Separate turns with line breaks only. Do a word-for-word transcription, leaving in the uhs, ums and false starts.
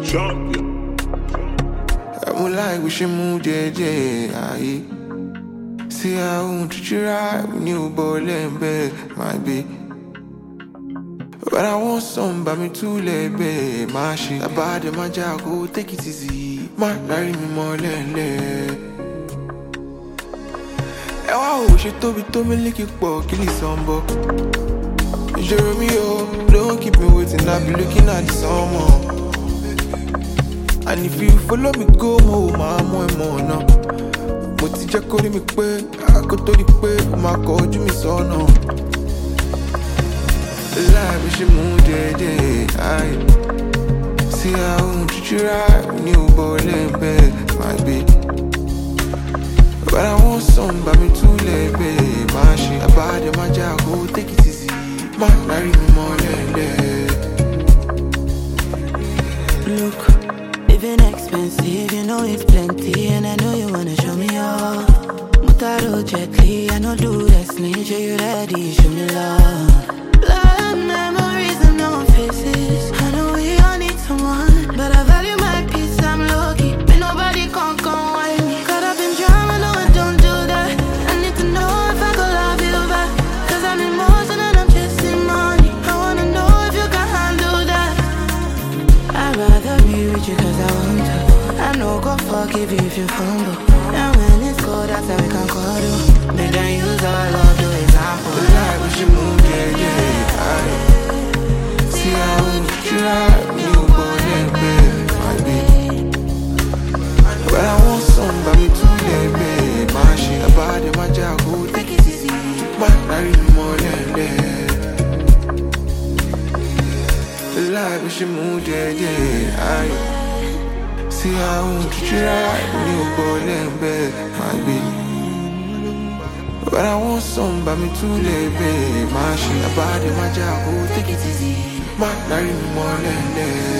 champion.
I'm like we should move there, yeah, aye. See how I won't treat you right when you ball and bed, might be. But I want some by me too late, babe. My shit, I buy them my job, go take it easy. My marry me more than that. I wish you told me to me like you pop, kill it somebody. Jeremy, oh, don't keep me waiting, I'll be looking at the summer. And if you follow me, go more, my more and more now. But if you call me pay, I go to the pay, my call you me so no. Life we should move there, there, aye. See how I won't treat you right when you ball and bed, might be. But I want some by me too late, babe. My shit, I buy them my job, go take it easy. My marry me more than that.
Look, living expensive, you know it's plenty, and I know you wanna show me off. Mutaro gently, I know do wrestling, show you ready, show me love. Blood memories and no faces. I know we all need someone, but I value my peace, I'm lucky. But nobody can come with me. Caught up in drama, no, I don't do that. I need to know if I could love you back. Cause I'm emotional and I'm chasing money. I wanna know if you can handle that. I'd rather be with you cause I want to. I know go forgive you if you fumble. And when it's cold, that's how we can cuddle. Make them use our love to example.
The life we should move there, yeah, aye. See how we try, you born and bed, might be. But I want some by me too late, babe. My shit, I buy them my job, go take it easy. My marry me more than that. The life we should move there, yeah, aye. See how I won't treat you right when you born and bed, might be. But I want some by me too late, babe. My shit, I buy them my job, go take it easy. My marry me more than that.